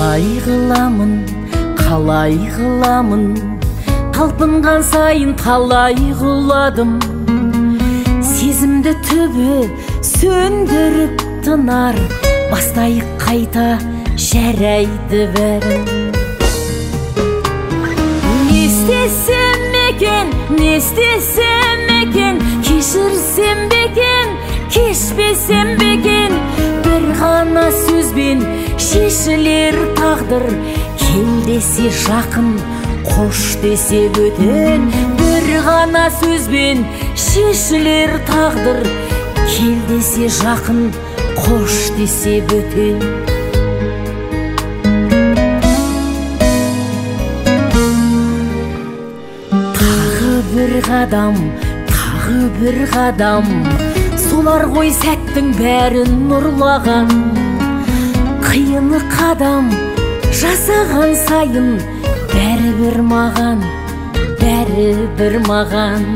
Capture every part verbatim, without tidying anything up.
қалай қыламын, қалай қыламын, талпынған сайын талай құладым. Сезімді түбі сөндіріп тынар, бастайық қайта жарайды бәрін. Не істесем екен, не істесем екен, кешірсем бекен, кешпесем бекен. Бір ғана сөзбен шешілер тағдыр, кел десе жақын, қош десе бөтен. Бір ғана сөзбен шешілер тағдыр, кел десе жақын, қош десе бөтен. Тағы бір қадам, тағы бір қадам, солар ғой сәттің бәрін ұрлаған. Қиыны қадам жасаған сайын, бәрібір маған, бәрібір маған.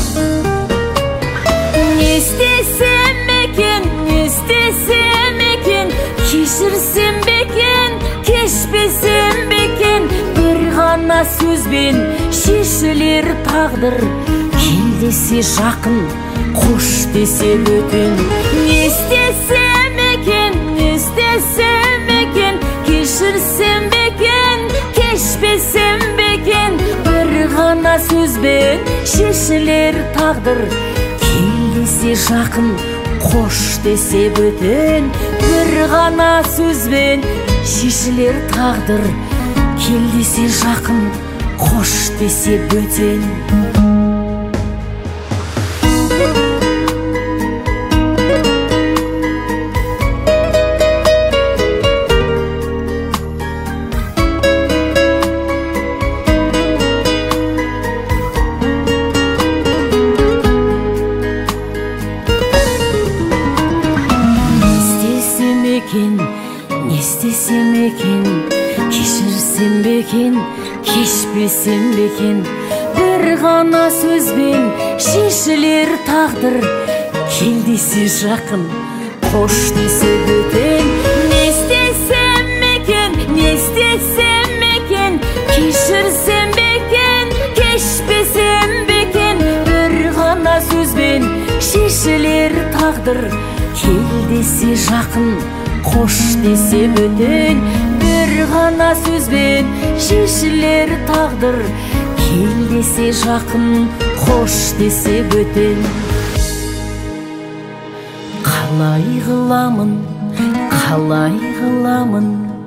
Не істесем екен, не істесем екен, кешірсем бекен, кешпесем бекен. Бір ғана сөзбен шешілер тағдыр, кел десе жақын, қош десе бөтен. Не істесем екен, не істесем екен, кешірсем бекен, кешпесем бекен. Бір ғана сөзбен шешілер тағдыр, кел десе жақын, қош десе бөтен. Бір ғана сөзбен шешілер тағдыр, кел десе жақын, қош десе бөтен. Не істесем екен, кешірсем бекен, кешпесем бекен. Бір ғана сөзбен шешілер тағдыр, кел десе жақын, қош десе бөтен. Не істесем екен, не істесем екен, кешірсем бекен, кешпесем бекен. Бір ғана сөзбен шешілер тағдыр, кел десе жақын, қош десе бөтен. Бір ғана сөзбен шешілер тағдыр, кел десе жақын, қош десе бөтен. Қалай қыламын, қалай қыламын,